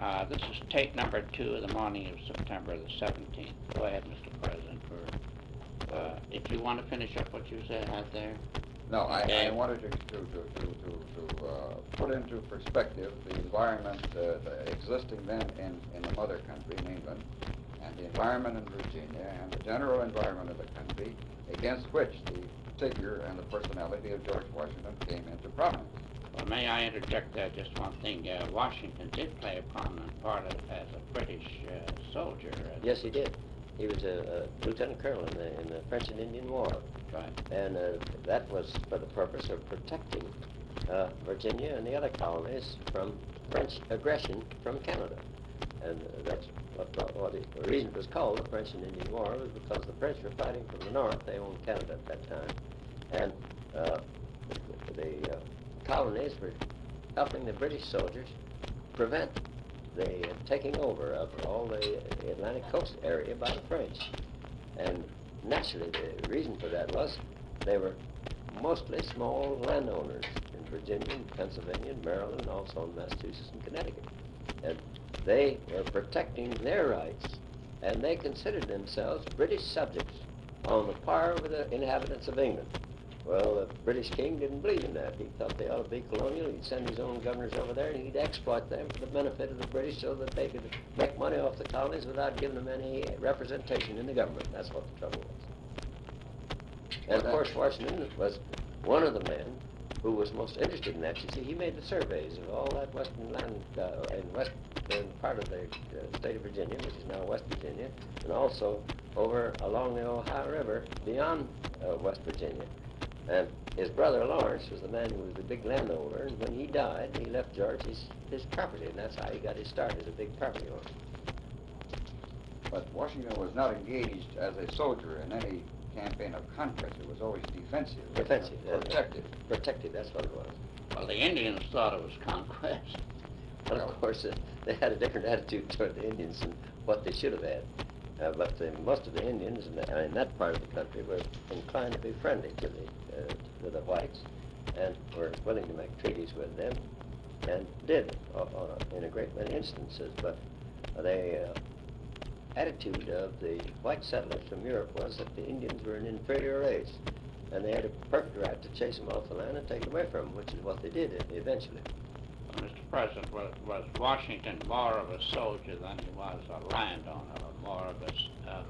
This is tape number 2 of the morning of September the 17th. Go ahead, Mr. President. If you want to finish up what you said out there. No, Okay. I wanted to put into perspective the environment existing then in the mother country, in England, and the environment in Virginia, and the general environment of the country, against which the figure and the personality of George Washington came into prominence. Well, may I interject there just one thing? Washington did play a prominent part as a British soldier. Yes, he did. He was a lieutenant colonel in the French and Indian War. Right. And that was for the purpose of protecting Virginia and the other colonies from French aggression from Canada. And that's what the reason it was called the French and Indian War was because the French were fighting from the north. They owned Canada at that time. And the colonies were helping the British soldiers prevent the taking over of all the Atlantic coast area by the French. And naturally, the reason for that was they were mostly small landowners in Virginia, and Pennsylvania, and Maryland, and also in Massachusetts and Connecticut. And they were protecting their rights, and they considered themselves British subjects on the par with the inhabitants of England. Well, the British king didn't believe in that. He thought they ought to be colonial. He'd send his own governors over there, and he'd exploit them for the benefit of the British so that they could make money off the colonies without giving them any representation in the government. That's what the trouble was. And, of course, Washington was one of the men who was most interested in that. You see, he made the surveys of all that western land in part of the state of Virginia, which is now West Virginia, and also over along the Ohio River beyond West Virginia. And his brother Lawrence was the man who was the big landowner, and when he died, he left George his property, and that's how he got his start as a big property owner. But Washington was not engaged as a soldier in any campaign of conquest. It was always defensive. Defensive. Protective. Protective, that's what it was. Well, the Indians thought it was conquest. But of course, they had a different attitude toward the Indians than what they should have had. But most of the Indians in that part of the country were inclined to be friendly to the whites, and were willing to make treaties with them, and did in a great many instances. But the attitude of the white settlers from Europe was that the Indians were an inferior race, and they had a perfect right to chase them off the land and take it away from them, which is what they did eventually. Well, Mr. President, was Washington more of a soldier than he was a landowner, or more of a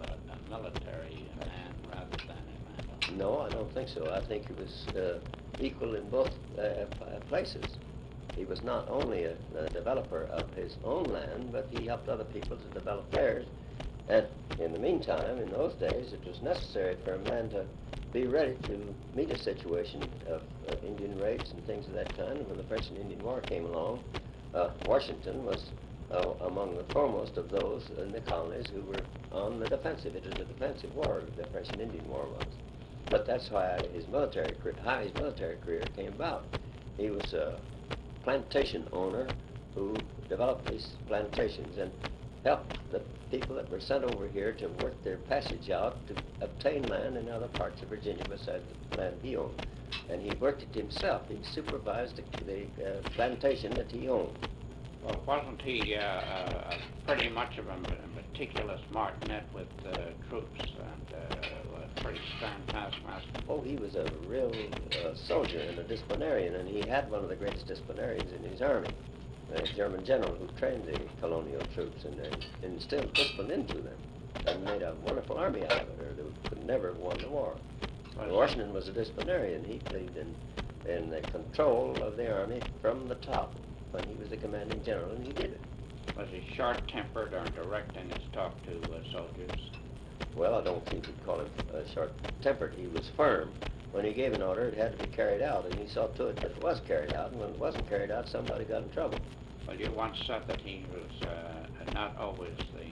military man rather than a landowner? No, I don't think so. I think he was equal in both places. He was not only a developer of his own land, but he helped other people to develop theirs. And in the meantime, in those days, it was necessary for a man to be ready to meet a situation of Indian raids and things of that kind. And when the French and Indian War came along, Washington was among the foremost of those in the colonies who were on the defensive. It was a defensive war, the French and Indian War was. But that's how his military career came about. He was a plantation owner who developed these plantations and helped the people that were sent over here to work their passage out to obtain land in other parts of Virginia besides the land he owned. And he worked it himself. He supervised the plantation that he owned. Well, wasn't he pretty much of a meticulous martinet with troops and a pretty stern taskmaster? Oh, he was a real soldier and a disciplinarian, and he had one of the greatest disciplinarians in his army, a German general who trained the colonial troops and instilled discipline into them and made a wonderful army out of it, or they could never have won the war. Washington was a disciplinarian. He believed in the control of the army from the top when he was the commanding general, and he did it. Was he short-tempered or direct in his talk to soldiers? Well, I don't think you'd call him short-tempered. He was firm. When he gave an order, it had to be carried out, and he saw to it that it was carried out, and when it wasn't carried out, somebody got in trouble. Well, you once said that he was not always the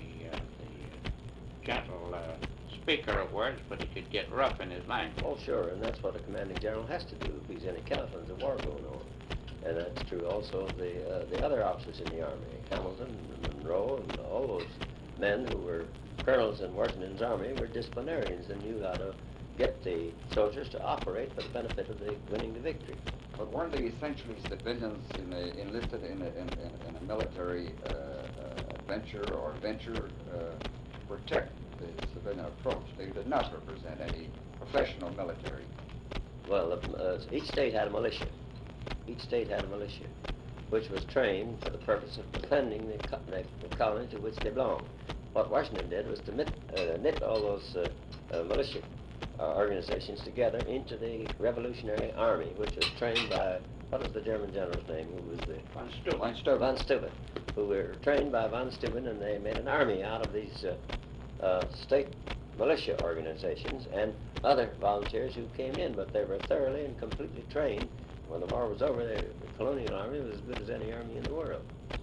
gentle speaker of words, but he could get rough in his language. Oh, sure, and that's what a commanding general has to do if he's in a camp and there's a war going on. And that's true also of the other officers in the Army, Hamilton and Monroe and all those men who were colonels in Washington's army were disciplinarians and knew how to get the soldiers to operate for the benefit of the winning the victory. But weren't they essentially civilians enlisted in a military adventure or venture to protect the civilian approach? They did not represent any professional military. Well, each state had a militia. Each state had a militia, which was trained for the purpose of defending the colony to which they belonged. What Washington did was to knit all those militia organizations together into the Revolutionary Army, which was trained by, what was the German general's name? Who was the Von Steuben. Von Steuben. Von Steuben, who were trained by Von Steuben, and they made an army out of these state militia organizations and other volunteers who came in, but they were thoroughly and completely trained. When the war was over, the colonial army was as good as any army in the world.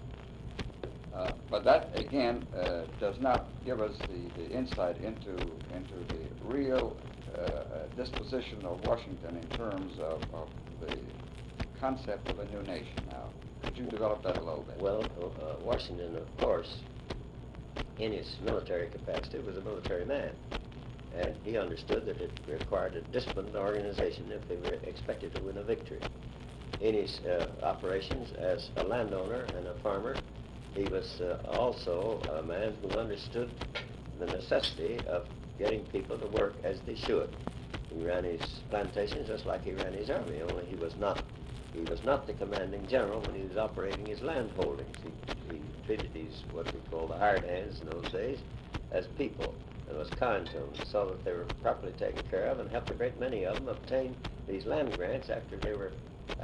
But that, again, does not give us the insight into the real disposition of Washington in terms of the concept of a new nation. Now, could you develop that a little bit? Well, Washington, of course, in his military capacity, was a military man. And he understood that it required a disciplined organization if they were expected to win a victory. In his operations as a landowner and a farmer, he was also a man who understood the necessity of getting people to work as they should. He ran his plantations just like he ran his army, only he was not the commanding general when he was operating his land holdings. He treated these, what we call the hired hands in those days, as people, and was kind to them, so that they were properly taken care of, and helped a great many of them obtain these land grants after they were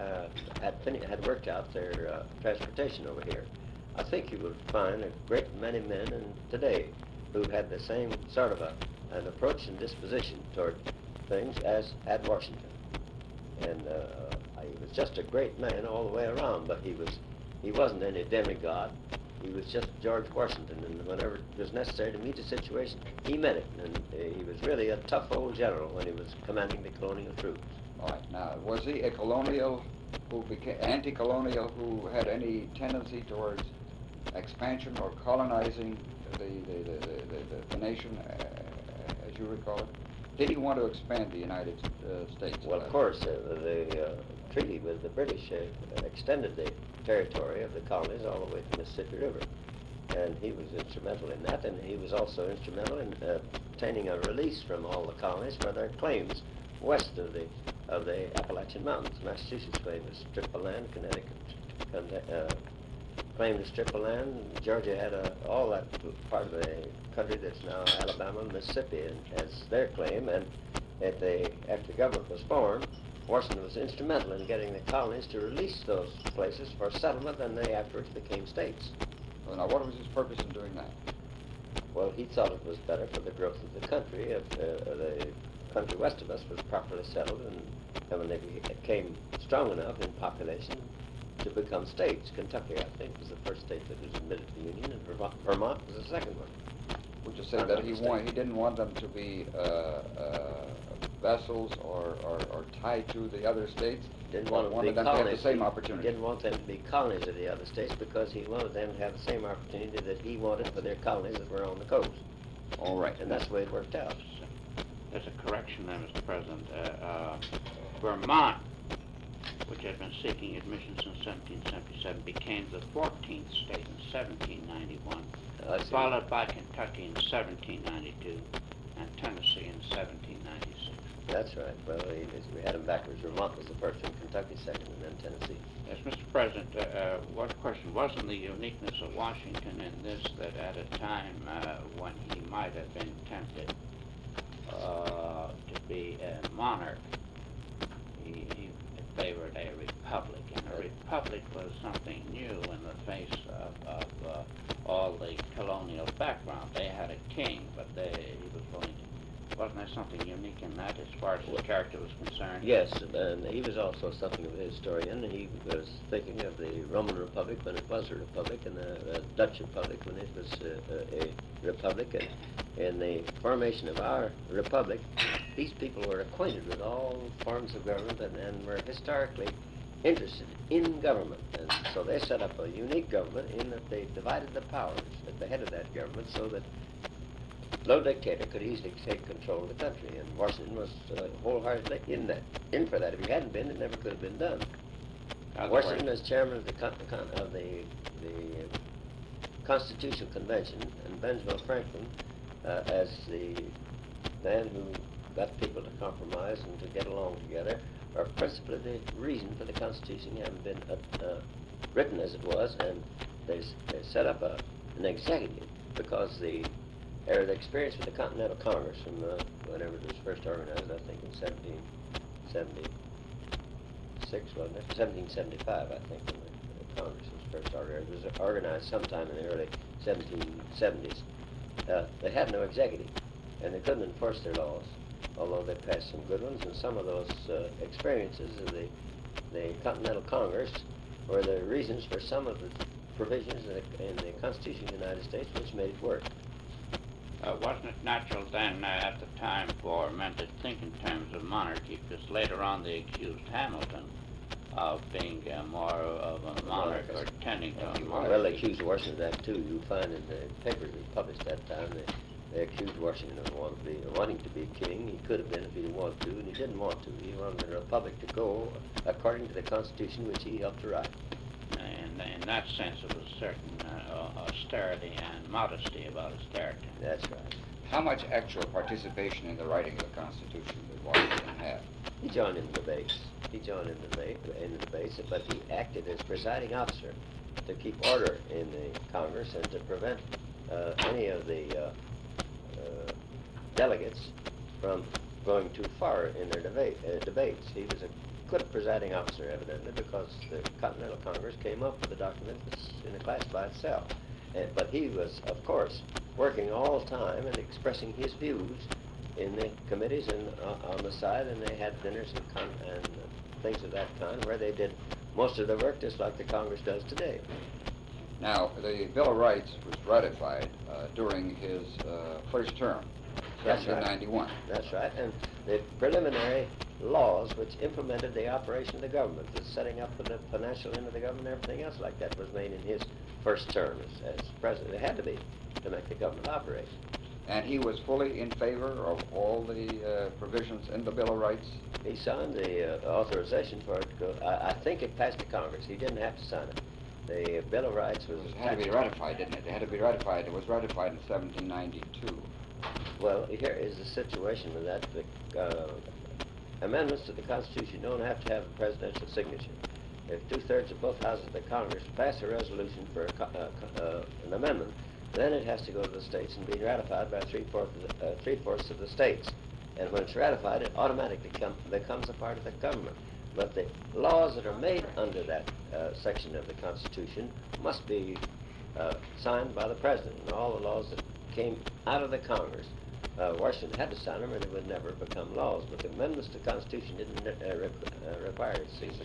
had worked out their transportation over here. I think you would find a great many men today who had the same sort of an approach and disposition toward things as had Washington. And he was just a great man all the way around, but he wasn't any demigod. He was just George Washington, and whenever it was necessary to meet a situation, he met it. And he was really a tough old general when he was commanding the colonial troops. All right. Now, was he a colonial who became anti-colonial, who had any tendency towards expansion or colonizing the nation, as you recall it? Did he want to expand the United States? Well, of course, the treaty with the British extended the territory of the colonies all the way to the Mississippi River. And he was instrumental in that, and he was also instrumental in obtaining a release from all the colonies for their claims west of the Appalachian Mountains. Massachusetts claimed a strip of land, Connecticut claimed a strip of land, Georgia had all that part of the country that's now Alabama, Mississippi, as their claim, and after the government was formed, Washington was instrumental in getting the colonies to release those places for settlement, and they afterwards became states. Well, now, what was his purpose in doing that? Well, he thought it was better for the growth of the country if the country west of us was properly settled, and when they became strong enough in population to become states. Kentucky, I think, was the first state that was admitted to the Union, and Vermont was the second one. Would you say that he didn't want them to be vessels or tied to the other states? Didn't want wanted them to have the same opportunity. Didn't want them to be colonies of the other states because he wanted them to have the same opportunity that he wanted for their colonies that were on the coast. All right. And that's the way it worked out. There's a correction there, Mr. President. Vermont, which had been seeking admission since 1777, became the 14th state in 1791, followed by Kentucky in 1792 and Tennessee in 1796. That's right. Well, we had them backwards. Vermont was the first, and Kentucky second, and then Tennessee. Yes, Mr. President, one question. Wasn't the uniqueness of Washington in this that at a time when he might have been tempted to be a monarch, he favored a republic, and a republic was something new in the face of all the colonial background. They had a king, but he was willing to. Wasn't there something unique in that as far as his character was concerned? Yes, and he was also something of a historian. He was thinking of the Roman Republic when it was a republic, and the Dutch Republic when it was a republic. And in the formation of our republic, these people were acquainted with all forms of government and were historically interested in government. And so they set up a unique government in that they divided the powers at the head of that government so that no dictator could easily take control of the country, and Washington was wholeheartedly in for that. If he hadn't been, it never could have been done. Other Washington words- as chairman of the Constitutional Convention, and Benjamin Franklin as the man who got people to compromise and to get along together, are principally the reason for the Constitution having been written as it was, and they set up an executive because the experience with the Continental Congress from whenever it was first organized, I think in 1776, wasn't it? 1775, I think, when the Congress was first organized. It was organized sometime in the early 1770s. They had no executive, and they couldn't enforce their laws, although they passed some good ones, and some of those experiences of the Continental Congress were the reasons for some of the provisions in the Constitution of the United States which made it work. Wasn't it natural then at the time for men to think in terms of monarchy? Because later on they accused Hamilton of being more of a monarch or tending to a monarchy. Well, they accused Washington of that too. You find in the papers they published that time, they accused Washington of wanting to be king. He could have been if he wanted to, and he didn't want to. He wanted the republic to go according to the Constitution which he helped to write. And in that sense, it was certain austerity and modesty about his character. That's right. How much actual participation in the writing of the Constitution did Washington have? He joined in the debates. But he acted as presiding officer to keep order in the Congress and to prevent any of the delegates from going too far in their debates. He was a good presiding officer, evidently, because the Continental Congress came up with a document that's in a class by itself. But he was, of course, working all the time and expressing his views in the committees and on the side, and they had dinners and things of that kind where they did most of the work just like the Congress does today. Now, the Bill of Rights was ratified during his first term, That's right. 1791. That's right, and the preliminary laws which implemented the operation of the government, the setting up of the financial end of the government and everything else like that was made in his first term as president. It had to be to make the government operate. And he was fully in favor of all the provisions in the Bill of Rights? He signed the authorization for it to go. I think it passed the Congress. He didn't have to sign it. The Bill of Rights was... It had to be ratified, didn't it? It had to be ratified. It was ratified in 1792. Well, here is the situation with that. The amendments to the Constitution don't have to have a presidential signature. If two-thirds of both houses of the Congress pass a resolution for an amendment, then it has to go to the states and be ratified by three-fourths of the states. And when it's ratified, it automatically becomes a part of the government. But the laws that are made under that section of the Constitution must be signed by the President. And all the laws that came out of the Congress, Washington had to sign them or they would never become laws. But the amendments to the Constitution didn't require its signature.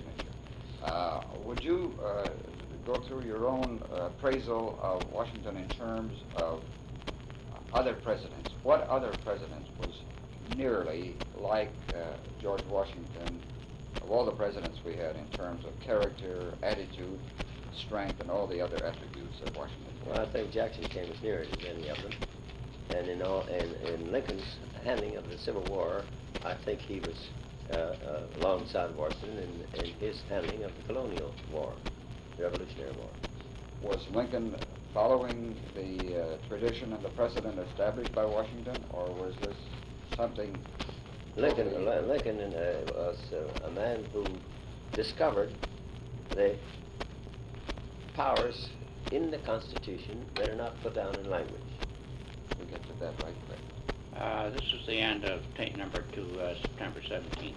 Would you go through your own appraisal of Washington in terms of other presidents? What other presidents was nearly like George Washington, of all the presidents we had, in terms of character, attitude, strength, and all the other attributes of Washington? Well, I think Jackson came as near it as any of them. And in Lincoln's handling of the Civil War, I think he was alongside Washington in his handling of the colonial war, the Revolutionary War. Was Lincoln following the tradition and the precedent established by Washington, or was this something... Lincoln was a man who discovered the powers in the Constitution that are not put down in language. We'll get to that right quick. This is the end of tape number 2, September 17th.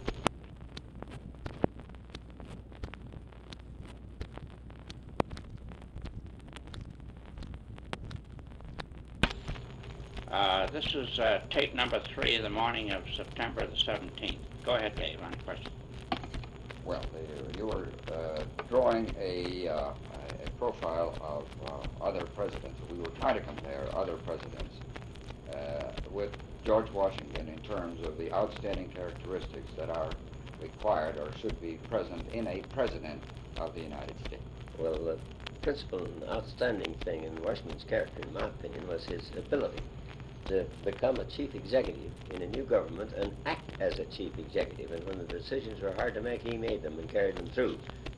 This is tape number 3, the morning of September the 17th. Go ahead, Dave, on the question. Well, you were drawing a profile of other presidents. We were trying to compare other presidents with George Washington in terms of the outstanding characteristics that are required or should be present in a president of the United States. Well, the principal and outstanding thing in Washington's character, in my opinion, was his ability to become a chief executive in a new government and act as a chief executive. And when the decisions were hard to make, he made them and carried them through.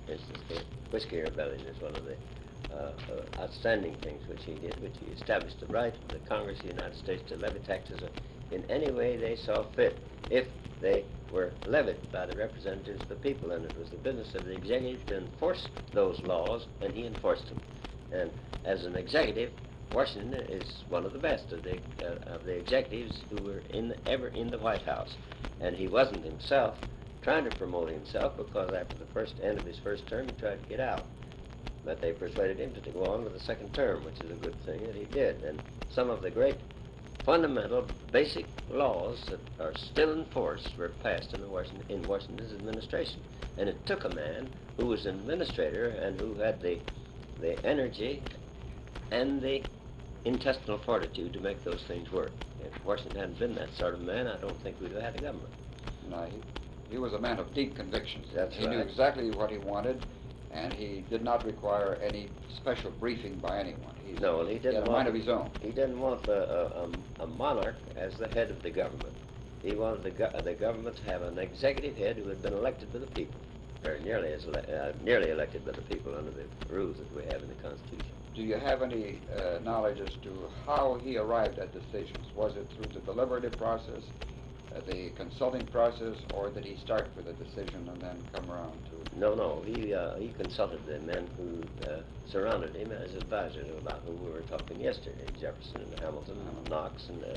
For instance, the Whiskey Rebellion is one of the outstanding things which he did, which he established the right of the Congress of the United States to levy taxes in any way they saw fit, if they were levied by the representatives of the people, and it was the business of the executive to enforce those laws, and he enforced them. And as an executive, Washington is one of the best of the executives who were ever in the White House, and he wasn't himself trying to promote himself, because after the end of his first term, he tried to get out. But they persuaded him to go on with the second term, which is a good thing that he did. And some of the great fundamental basic laws that are still in force were passed in Washington's administration. And it took a man who was an administrator and who had the energy and the intestinal fortitude to make those things work. If Washington hadn't been that sort of man, I don't think we'd have had a government. No, he was a man of deep convictions. That's He right. knew exactly what he wanted, and he did not require any special briefing by anyone. No, and he He didn't had a want mind of his own. He didn't want a monarch as the head of the government. He wanted the government to have an executive head who had been elected by the people, or nearly elected by the people under the rules that we have in the Constitution. Do you have any knowledge as to how he arrived at decisions? Was it through the deliberative process, the consulting process, or did he start with a decision and then come around to it? No. He consulted the men who surrounded him as advisors, about whom we were talking yesterday: Jefferson and Hamilton, and Knox, and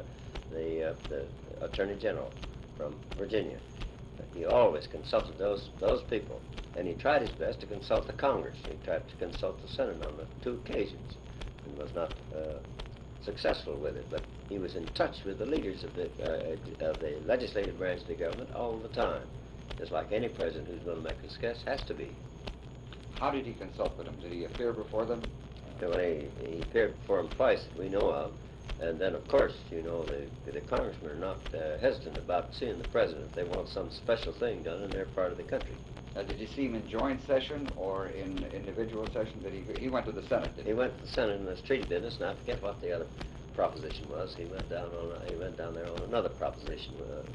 the Attorney General from Virginia. He always consulted those people, and he tried his best to consult the Congress. He tried to consult the Senate on the 2 occasions, and was not successful with it. But he was in touch with the leaders of the legislative branch of the government all the time, just like any president who's going to make a success has to be. How did he consult with them? Did he appear before them? Well, he appeared before them twice that we know of. And then, of course, you know, the congressmen are not hesitant about seeing the president if they want some special thing done in their part of the country. Did you see him in joint session or in individual session? He went to the Senate, did he? He went to the Senate in this treaty business, and I forget what the other proposition was. He went down there on another proposition,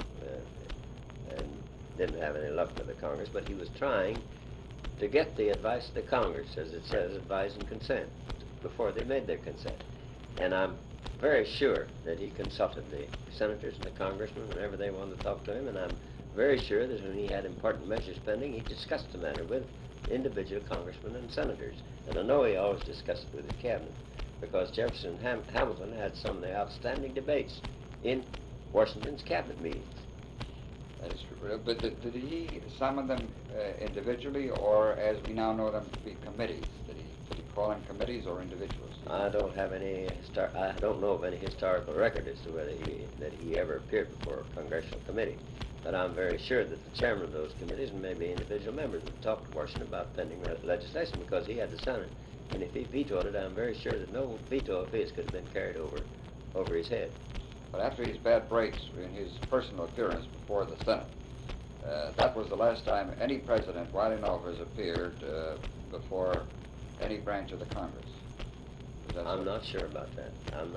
and didn't have any luck with the Congress. But he was trying to get the advice of the Congress, as it says, advise and consent, before they made their consent. And I'm very sure that he consulted the senators and the congressmen whenever they wanted to talk to him, and I'm very sure that when he had important measures pending, he discussed the matter with individual congressmen and senators. And I know he always discussed it with his cabinet, because Jefferson and Hamilton had some of the outstanding debates in Washington's cabinet meetings. That is true. But did he summon them individually, or as we now know them to be committees? Did he call them committees or individuals? I don't know of any historical record as to whether he ever appeared before a congressional committee. But I'm very sure that the chairman of those committees and maybe individual members would talk to Washington about pending legislation, because he had the Senate. And if he vetoed it, I'm very sure that no veto of his could have been carried over his head. But after his bad breaks in his personal appearance before the Senate, that was the last time any president while in office appeared before any branch of the Congress. I'm not sure about that.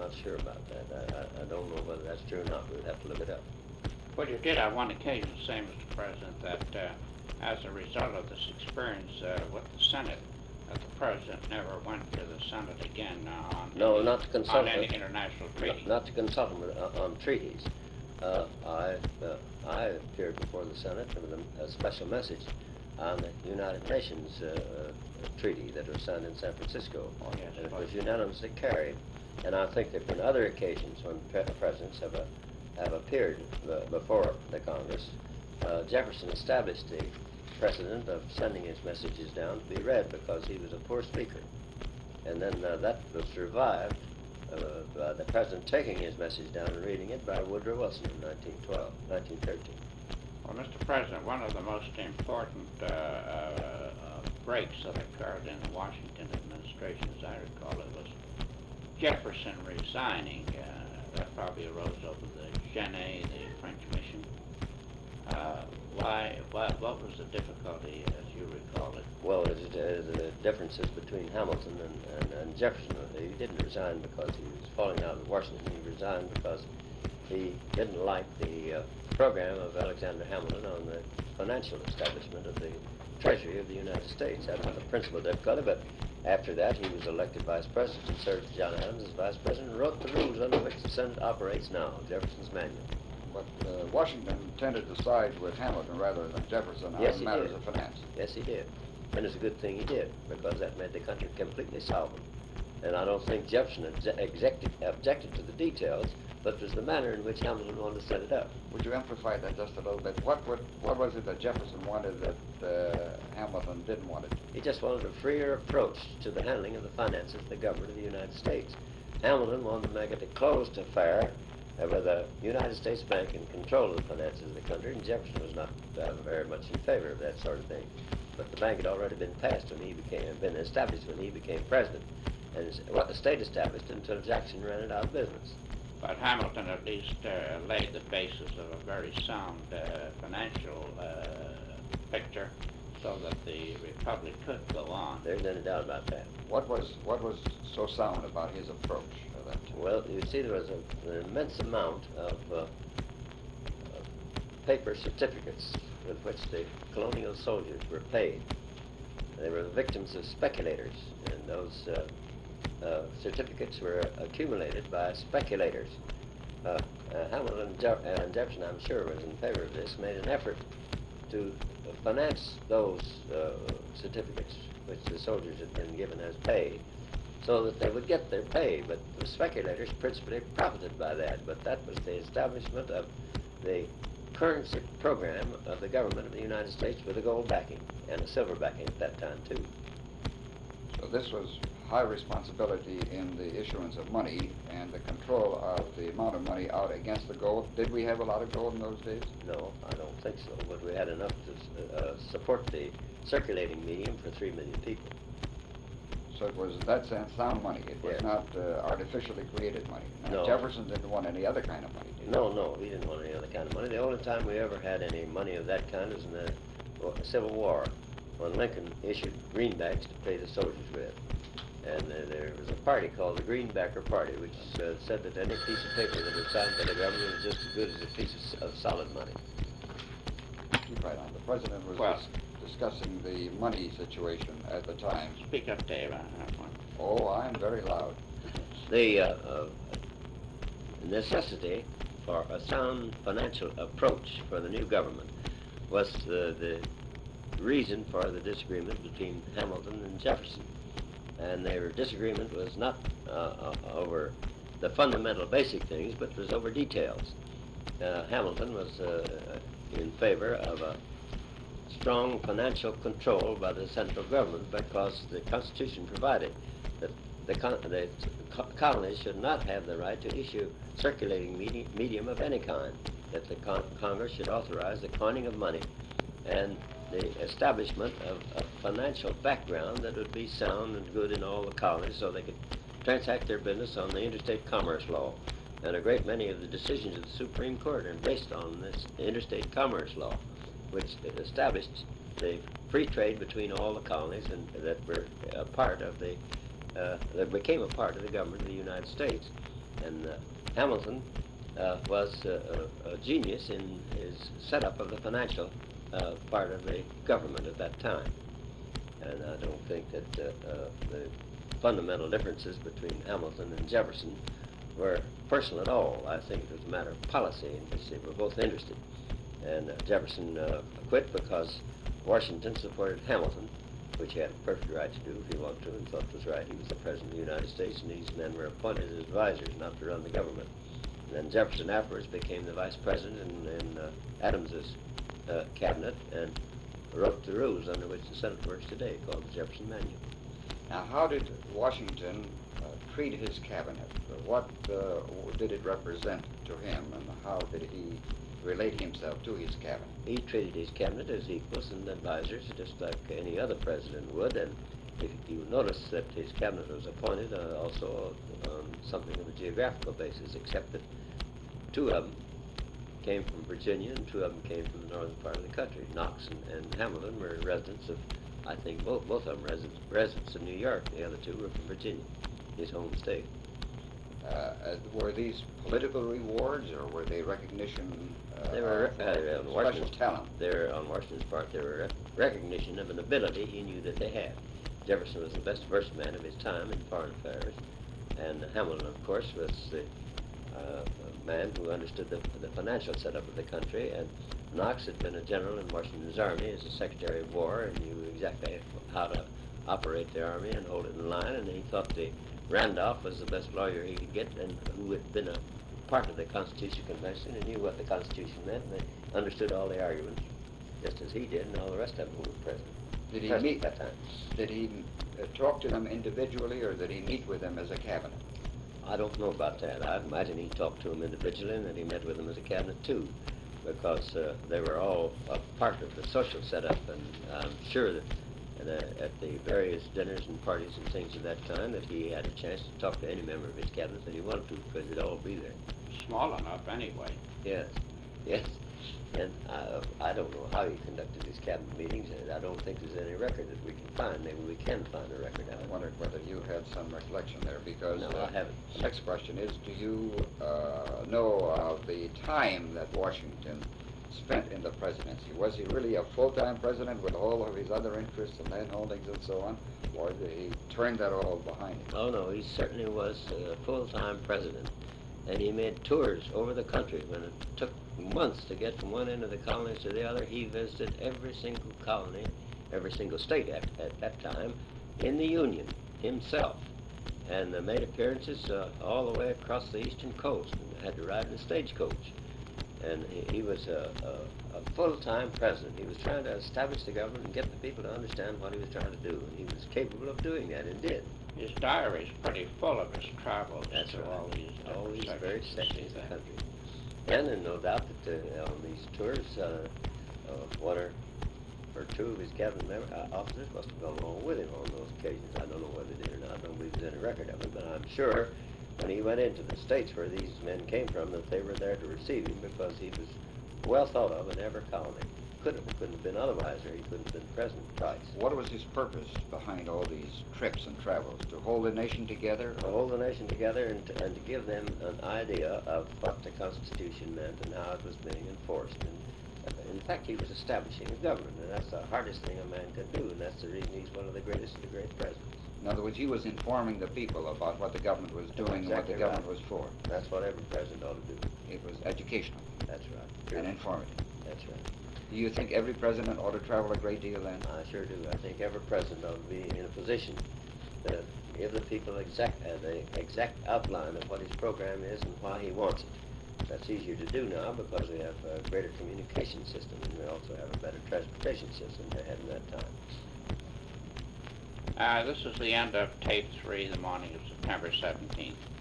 I don't know whether that's true or not. We'll have to look it up. Well, you did on one occasion say, Mr. President, that as a result of this experience with the Senate, that the President never went to the Senate again not to consult on any international treaty. Not to consult him on treaties. I appeared before the Senate with a special message on the United Nations treaty that was signed in San Francisco. Oh, yes, and it was unanimously carried. And I think there have been other occasions when presidents have appeared before the Congress. Jefferson established the precedent of sending his messages down to be read because he was a poor speaker. And then that was revived by the president taking his message down and reading it by Woodrow Wilson in 1913. Well, Mr. President, one of the most important breaks that occurred in the Washington administration, as I recall it, was Jefferson resigning. That probably arose over the Genet, the French mission. What was the difficulty, as you recall it? Well, the differences between Hamilton and Jefferson. He didn't resign because he was falling out with Washington. He resigned because he didn't like the program of Alexander Hamilton on the financial establishment of the Treasury of the United States. That was the principal difficulty, but after that he was elected vice president and served John Adams as vice president and wrote the rules under which the Senate operates now, Jefferson's Manual. But Washington tended to side with Hamilton rather than Jefferson Yes, on he matters did. of finance. Yes, he did. And it's a good thing he did, because that made the country completely solvent. And I don't think Jefferson objected to the details, but it was the manner in which Hamilton wanted to set it up. Would you amplify that just a little bit? What was it that Jefferson wanted that Hamilton didn't want it? He just wanted a freer approach to the handling of the finances of the government of the United States. Hamilton wanted to make it a closed affair where the United States Bank in control of the finances of the country, and Jefferson was not very much in favor of that sort of thing. But the bank had already been been established when he became president, and what the state established until Jackson ran it out of business. But Hamilton at least laid the basis of a very sound financial picture so that the Republic could go on. There's any doubt about that. What was so sound about his approach at that time? Well, you see, there was an immense amount of paper certificates with which the colonial soldiers were paid. They were the victims of speculators, and those certificates were accumulated by speculators. Hamilton and Jefferson, I'm sure, was in favor of this, made an effort to finance those certificates which the soldiers had been given as pay, so that they would get their pay. But the speculators principally profited by that. But that was the establishment of the currency program of the government of the United States with a gold backing and a silver backing at that time, too. So this was high responsibility in the issuance of money and the control of the amount of money out against the gold. Did we have a lot of gold in those days? No, I don't think so, but we had enough to support the circulating medium for 3 million people. So it was, in that sense, sound money. It was Yes. not artificially created money. Now, No. Jefferson didn't want any other kind of money, did he? No, he didn't want any other kind of money. The only time we ever had any money of that kind was in the Civil War, when Lincoln issued greenbacks to pay the soldiers with. And there was a party called the Greenbacker Party, which said that any piece of paper that was signed by the government was just as good as a piece of solid money. Keep right on. The president was Well- discussing the money situation at the time. Speak up, Dave, on that one. Oh, I'm very loud. The necessity for a sound financial approach for the new government was the reason for the disagreement between Hamilton and Jefferson. And their disagreement was not over the fundamental basic things, but was over details. Hamilton was in favor of a strong financial control by the central government, because the Constitution provided that the colonies should not have the right to issue circulating medium of any kind, that the Congress should authorize the coining of money and the establishment of a financial background that would be sound and good in all the colonies, so they could transact their business on the interstate commerce law. And a great many of the decisions of the Supreme Court are based on this interstate commerce law, which established the free trade between all the colonies, and that were a part of the that became a part of the government of the United States. And Hamilton was a genius in his setup of the financial part of the government at that time. And I don't think that the fundamental differences between Hamilton and Jefferson were personal at all. I think it was a matter of policy in which they were both interested. And Jefferson quit because Washington supported Hamilton, which he had a perfect right to do if he wanted to, and thought it was right. He was the President of the United States, and these men were appointed as advisors, not to run the government. And then Jefferson afterwards became the Vice President in Adams's cabinet, and wrote the rules under which the Senate works today, called the Jefferson Manual. Now, how did Washington treat his cabinet? What did it represent to him, and how did he relate himself to his cabinet? He treated his cabinet as equals and advisors, just like any other president would. And if you notice that his cabinet was appointed also on something of a geographical basis, except that 2 of them came from Virginia and 2 of them came from the northern part of the country. Knox and Hamilton were residents of, I think both of them residents of New York. The other 2 were from Virginia, his home state. Were these political rewards, or were they recognition They were for on special Washington's talent? On Washington's part, they were recognition of an ability he knew that they had. Jefferson was the best versed man of his time in foreign affairs, and Hamilton, of course, was the man who understood the financial setup of the country, and Knox had been a general in Washington's army as a Secretary of War and knew exactly how to operate the army and hold it in line, and he thought the Randolph was the best lawyer he could get, and who had been a part of the Constitutional Convention and knew what the Constitution meant, and they understood all the arguments, just as he did and all the rest of them who were present. Did he Present meet? at that time. Did he talk to them individually, or did he meet with them as a cabinet? I don't know about that. I imagine he talked to them individually and that he met with them as a cabinet too, because they were all a part of the social setup, and I'm sure that at the various dinners and parties and things of that kind that he had a chance to talk to any member of his cabinet that he wanted to, because they'd all be there. Small enough anyway. Yes, yes. And I don't know how he conducted his cabinet meetings, and I don't think there's any record that we can find. Maybe we can find a record of I it. wondered whether you had some recollection there, because No, I haven't. the next question is, do you know of the time that Washington spent in the presidency? Was he really a full-time president with all of his other interests and land holdings and so on, or did he turn that all behind him? Oh, no, he certainly was a full-time president, and he made tours over the country. When it took months to get from one end of the colonies to the other, he visited every single colony, every single state at that time in the Union himself, and made appearances all the way across the eastern coast, and had to ride in a stagecoach. And he was a full-time president. He was trying to establish the government and get the people to understand what he was trying to do, and he was capable of doing that and did. His diary is pretty full of his travels That's to right. all these Various sections. sections of the country. And no doubt that on these tours, one or two of his cabinet officers must have gone along with him on those occasions. I don't know whether they did or not. I don't believe there's any record of it, but I'm sure when he went into the states where these men came from that they were there to receive him, because he was well thought of in every colony. Couldn't have been otherwise, or he couldn't have been president twice. What was his purpose behind all these trips and travels? To hold the nation together? To hold the nation together and to give them an idea of what the Constitution meant and how it was being enforced. And in fact, he was establishing a government, and that's the hardest thing a man could do, and that's the reason he's one of the greatest of the great presidents. In other words, he was informing the people about what the government was doing and what the Exactly government right. was for. That's what every president ought to do. It was educational That's right. and informative. That's right. Do you think every president ought to travel a great deal then? I sure do. I think every president ought to be in a position to give the people the exact outline of what his program is and why he wants it. That's easier to do now because we have a greater communication system, and we also have a better transportation system than they had in that time. This is the end of tape 3, the morning of September 17th.